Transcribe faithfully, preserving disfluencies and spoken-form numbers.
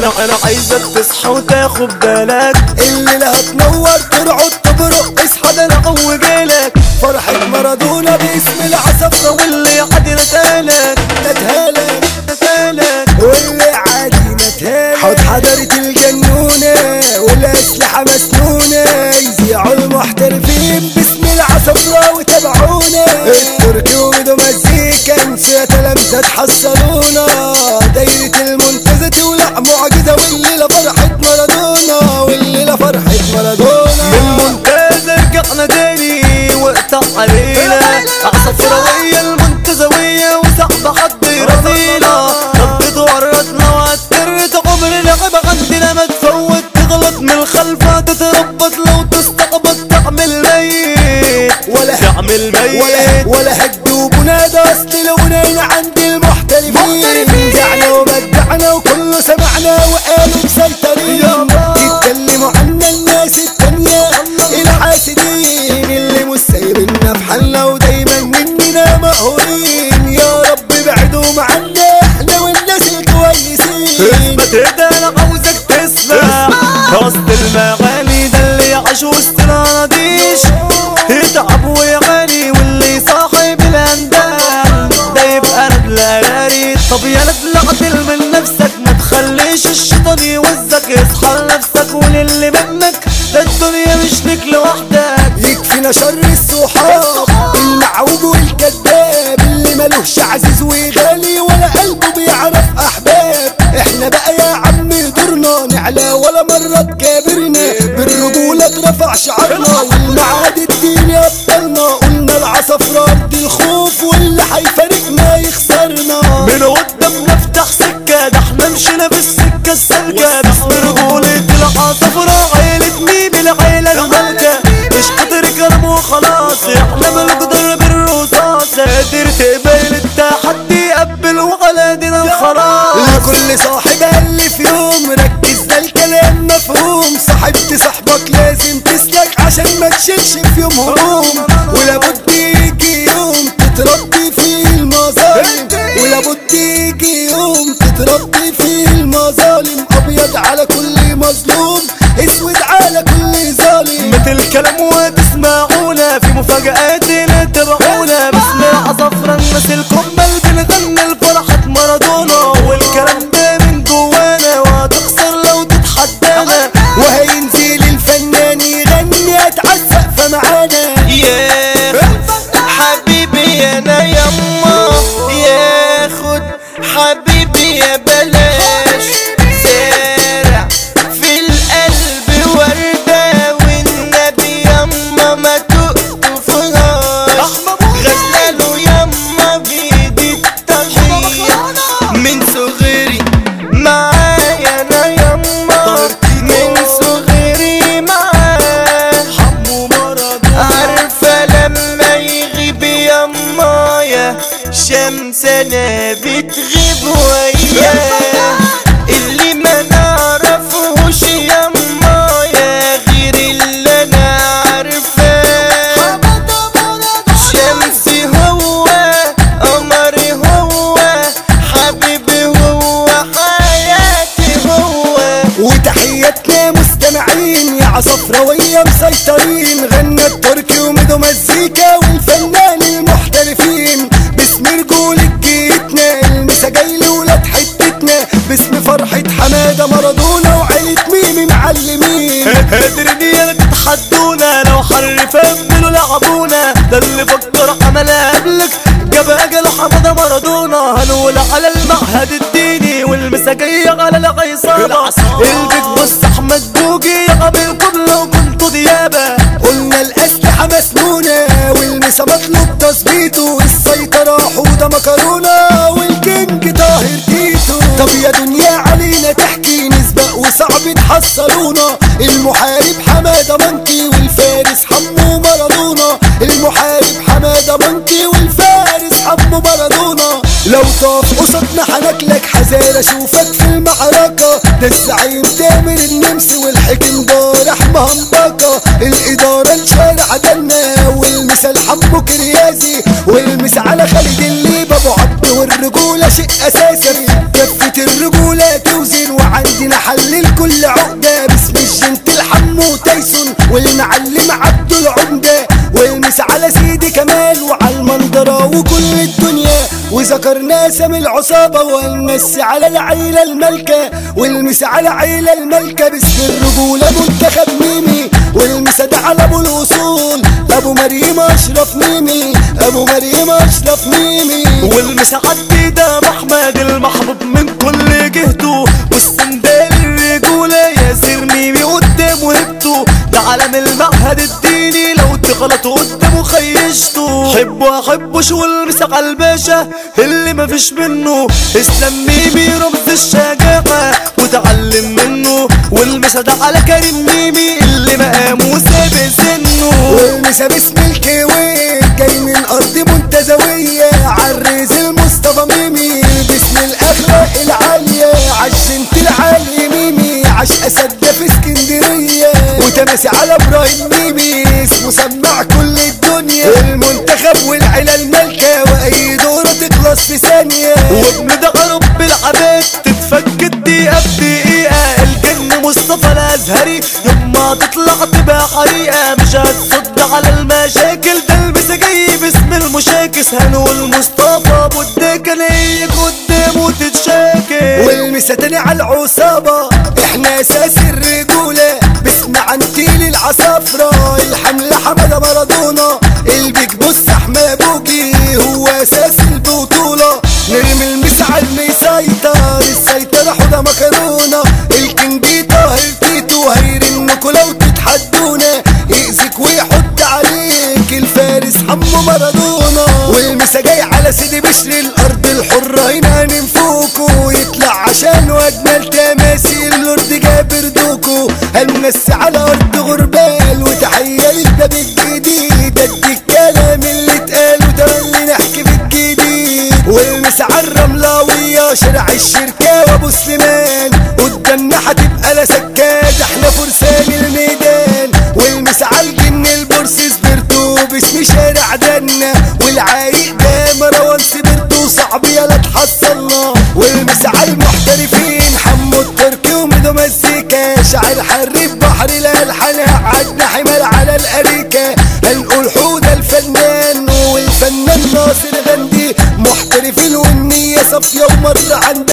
انا انا عايزك تصحى وتاخد بالك، الليلة هتنور ترعد تبرق، اصحى ده انا عوجالك. فرحة مارادونا باسم العصفرة، واللي عادي نتالك نتهالك نتالك واللي عادي نتهالك. حط حضرة الجنونة والأسلحة مسنونة، يذيعوا المحترفين باسم العصفرة وتابعونا. التركي وميدو مزيكا انسوا يا تلامذة تحصلونا، دايرة المنتزه تولع معجزة، والليلة فرحة مارادونا، والليلة فرحة مارادونا. من المنتزه رجعنا تاني وقطع علينا، عصفراوية المنتزوية وصعب حد يرضينا. ردت ورطنا وعترت عمر لعب عندنا ما تفوت، تغلط من الخلفة تتربط، لو تستقبط تعمل ميت ولا تعمل ميت ولا ولا هد وبنادى، اصل لونين عند المحترفين. دعنا وبدعنا وكله سمعنا وقالوا مسيطرين، يتكلموا عنا الناس التانية الحاسدين، اللي مش سايبنا في حالنا ودايما مننا مقهورين. يا رب بعدهم عنا احنا والناس الكويسين. اثبت ايه انا عاوزك تسمع وسط المغاني، ده اللي يعيش وسط العناديش يتعب ويغني، واللي صاحب الاندال ده يبقى ندل اغاني. طب يا ندل عدل من نفسك، ما تخليش الشيطان يوزك، اصحى لنفسك وللي منك، ده الدنيا مش ليك لوحدك. يكفينا شر الصحاب المعوج والكذاب، اللي ملوش عزيز وغالي ولا قلبه بيعرف احباب. احنا بقى يا عم دورنا نعلى ولا مرة تكابرنا، بالرجولة اترفع شعارنا، والمعاد الدين يبطلنا. قلنا العصفرة ارض الخوف، واللي هيفارقنا يخسرنا. من قدام نفتح سكة، ده احنا مشينا بالسكة السالكة، باسم رجولة العصفرة عيلة ميم العيلة المالكة. مش قدر كلام وخلاص، احنا بنقدر بالرصاص، قادر تقبل التحدي قبل وعلى دينا الخلاص. لكل صاحب قال في يوم ركز ده الكلام مفهوم، صاحبت صاحبك لازم تسلك عشان ما تشيلش في يوم هموم، ولابد يجي يوم تتربي فيه المظالم، ولابد يجي يوم تتربي فيه المظالم. ابيض على كل مظلوم، اسود على كل ظالم. مثل الكلام وتسمعونا في مفاجآت لا تبعونا، باسم العصفرة الناس الكمل بنغني لفرحة مارادونا، والكلام ده من جوانا وهتخسر لو تتحدانا، وهينزل الفنان يغني اتعسق فمعانا. ياخد حبيبي انا يما، ياخد حبيبي يا بلاش، زارع في القلب وردة والنبي يما ما تقطفهاش، غزاله يما بيدي التحية من صغري معايا انا يما، من صغري معاه حمو مارادونا. عارفة لما يغيب يما يا شمس انا بتغيب وياه، اللي ما نعرفهوش يما يا غير اللي انا عارفاه. شمسي هو قمري هو حبيبي هو حياتي هو. وتحياتنا مستمعين يا عصفراوية مسيطرين، غنى التركي وميدو مزيكا والفنان المحترفين، باسم رجولة جيتنا المسا جاي لولاد حتتنا، باسم فرحة حمادة مارادونا وعيلة ميمي معلمين. قادرين يا تتحدونا، لو حرف قبلوا لعبونا، ده اللي فكر عملها قبلك جاب اجل حمادة مارادونا. هنقول على المعهد الديني والمسا جاية على العصابة، البيت بص احمد بوجي قبل كله وكنتوا ديابة. قلنا الاسلحة مسنونة والمسا مطلوب تظبيطه، السيطرة حوضة مكرونة والكينج طاهر تيتو. طب يا دنيا علينا تحكي نسبق وصعب تحصلونا، المحارب حمادة منكي والفارس حمو مارادونا، المحارب حمادة منكي والفارس حمو مارادونا. لو طاف قصدنا حناكلك حذار اشوفك في المعركة، ده الزعيم تامر النمسي والحكم دارح مهمبكة، الإدارة الشارع دنا والمثال حمو كريازي، والمس على خالد الليبة ابو عبد، والرجولة شيء أساسي، كفة الرجولة توزن وعند ايدينا حلل كل عقدة باسم الجنتل حمو تايسون والمعلم عبد العمدة والمس على سيدي كمال وعلى المنظرة وكل الدنيا وذكرنا سم العصابة والمس على العيلة الملكة والمس على عيلة الملكة باسم الرجولة منتخب ميمي والمس ده على ابو الاصول ابو مريم اشرف ميمي ابو مريم اشرف ميمي والمس عدي ده محمد المحبوب من كل جهته والسندال الرجولة ياسر ميمي قدام وهبته ده علم المعهد الديني لو تغلطوا قدامه خيشته حبه احبوش والمس على الباشا اللي مفيش منه اسلام ميمي رمز الشجاعة وتعلم منه والمس ده على كريم ميمي اللي مقامه سابق سنه والمس باسم الكويت جاي من ارض منتزوية عالريز المصطفى ميمي باسم الاخلاق العالية عالجنت العالي ميمي عاش اسد في اسكندرية وتماسي على ابراهيم ميمي اسمه سمع كل الدنيا المنتخب والعيلة الملكة واي دورة تخلص في ثانية وابن ده رب العباد تتفك الدقيقة بدقيقة الجن مصطفى الازهري يوم ما تطلع تبقى حقيقة مش هتصد على المشاكل ده المسا جاي باسم المشاكس هنقول مصطفى ابو الدكة ليك قدامه تتشاكل والمسا تاني على العصابة احنا اساس الرجولة باسم عنتيل العصافرة الحملة حمادة مارادونا البيج بص احمد بوجي هو اساس البطولة نرمي المسا على المسيطر السيطرة حوضة مكرونة الكينج طاهر تيتو هيرنكوا لو تتحدونا يأذيك ويحط عليك الفارس حمو مارادونا والمسا جاي على سيدي بشر الارض الحرة هنا ننفوكوا يطلع عشان اجمل تماثيل اللورد جابر دوكو هنمسي على ارض غربال وتحية للباب الجديد ادي الكلام اللي اتقال وتولي نحكي في الجديد والمسا على الرملاوية شارع الشركة وابو سليمان قدامنا هتبقى لا سكات احنا فرسان الميدان والمسا على الجن البورس سبرتو باسم شارع دنا والعايق ده مروان سبرتو صعب يلا تحصلنا والمسا على المحترفين حمو التركي وميدو مزيكا شاعر حريف بحر الالحان عدنا حمال على الاريكة هنقول حودة الفنان والفنان ناصر غندي محترفين والنية صافية ومرة عند